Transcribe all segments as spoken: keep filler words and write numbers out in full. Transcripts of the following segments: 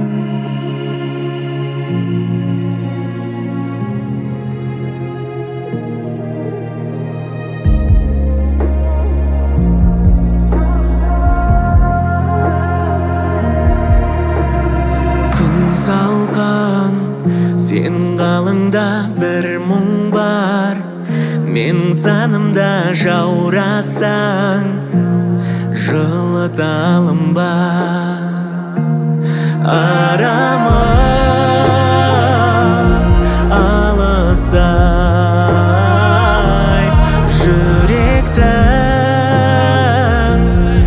Салқын сенің қалыңда бір мұң бар, менің санымда жаурасаң жылыта алынба. Арамыз алысай, жүректің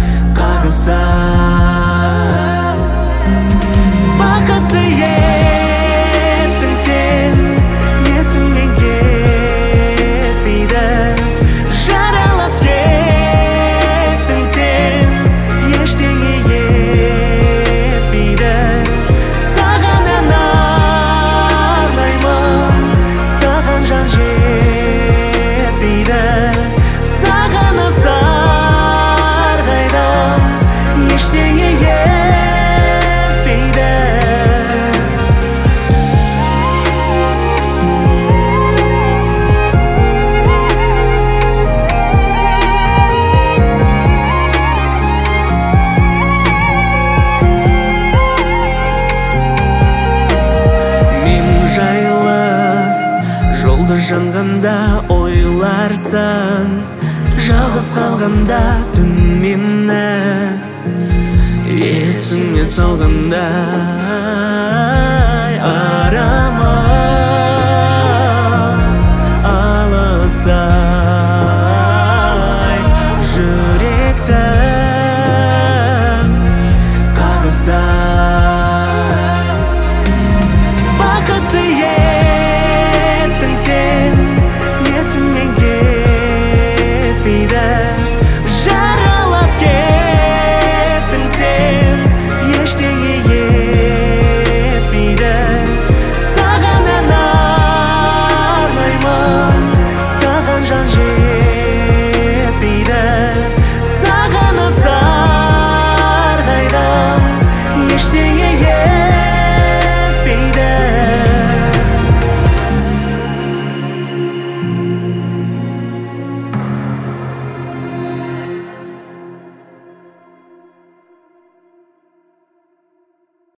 қағысай. Бақытты еттің сен, есімнен кетпейді. Жаралап кеттің сен, ештеңе етпейді. Саған ән арнаймын, саған жан жетпейді. Сағынып сарғайдым, ештеңе етпейді. Мен жайлы жұлдыз жанғанда ойларсың, жалғыз қалғанда түн мені есіңе салғанда.